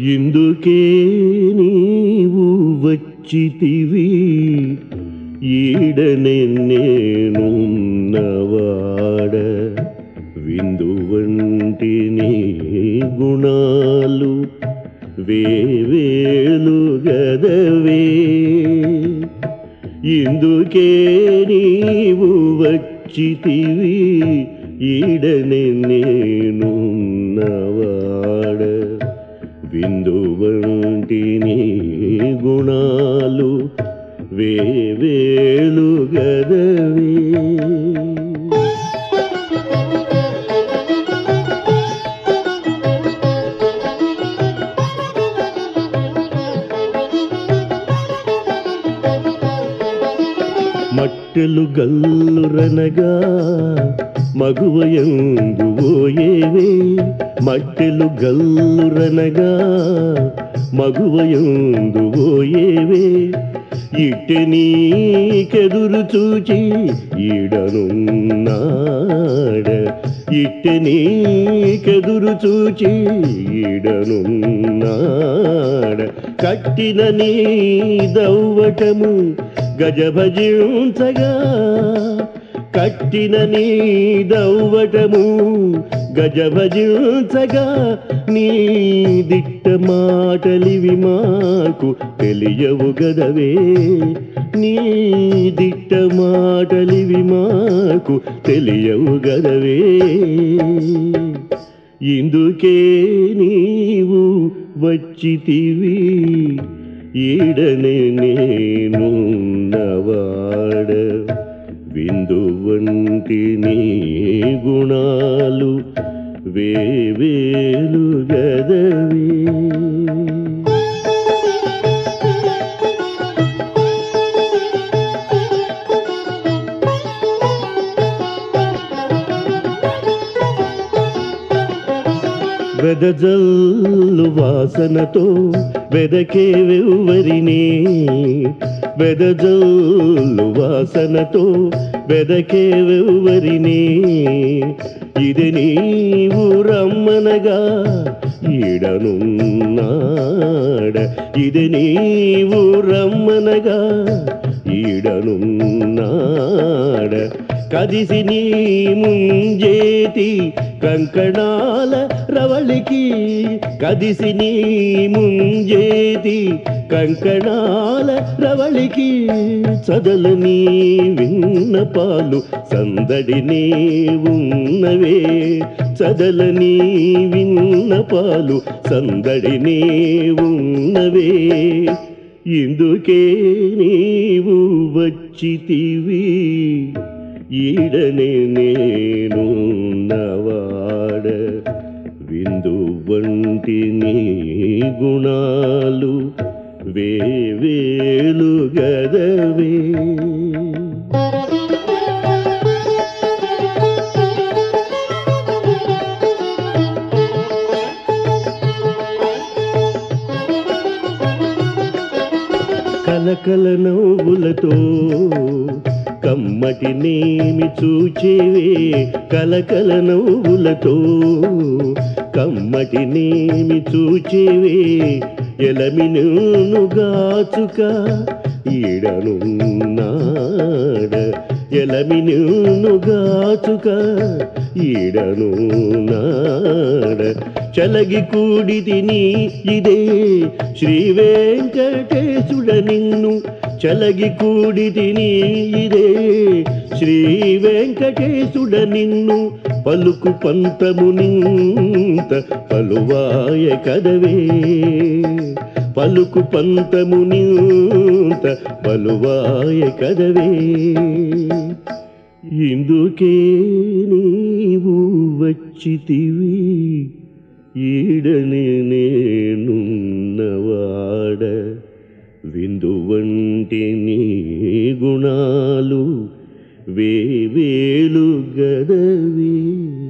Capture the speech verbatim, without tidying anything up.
ఇందుకే నీవు వచ్చితివి ఈడనే నేనున్నవాడ విందు వంటి నీ గుణాలు వేవేలు గదవే ఇందుకే నీవు వచ్చితివి ఈడనే నేనున్నవాడ విందు వంటి నీ గుణాలు వేవేలు గదవే మట్టెలు గల్లురనగా మగువయందు ఓయేవే మట్టెలు గల్లురనగా మగువయందు ఓయేవే ఇట్టె నీకెదురు చూచి ఈడనున్నాడ ఇట్టె నీకెదురు చూచి ఈడనున్నాడ కట్టిన నీ దౌవటము గజభజించగా కట్టిన నీ దౌవటము గజభజించగా నీ దిట్ట మాటలివి మాకు తెలియవు గదవే నీ దిట్ట మాటలివి మాకు తెలియవు గదవే ఇందుకే నీవు వచ్చితివి ఈడనే నేనున్నవాడ విందు వంటి నీ గుణాలు వేవేలు గదవే వెదజల్లు వాసనతో వెదకేవెవ్వరినే వెదజల్లు వాసనతో వెదకేవెవ్వరినే ఇది నీవు రమ్మనగా ఈడనున్నాడ ఇది నీవు రమ్మనగా ఈడనున్నాడ కదిసి నీ ముంజేతి కంకణాల రవళికి కదిసి నీ ముంజేతి కంకణాల రవళికి చదలని విన్నపాలు సందడినే ఉన్నవే చదలని విన్నపాలు సందడినే ఉన్నవే ఇందుకే నీవు వచ్చితివి ఈడనే నేనున్నవాడ విందు వంటి నీ గుణాలు వేవేలు గదవే కలకల నవ్వులతో కమ్మటి నేమి చూచేవే కలకల నవ్వులతో కమ్మటి నేమి చూచేవే ఎలమిను గాచుక ఈడనున్నాడ ఎలమిను గాచుక ఈడనున్నాడ చలగి కూడి తిని ఇదే శ్రీ వెంకటేశుడ నిన్ను చలగి కూడి తిని ఇదే శ్రీ వెంకటేశుడ నిన్ను పలుకు పంతము నింత పలువాయ కదవే పలుకు పంతము నింత పలువాయ కదవే ఇందుకే నీవు వచ్చితివి ఈడనే నేనున్నవాడ విందు వంటి నీ గుణాలు వేవేలు గదవే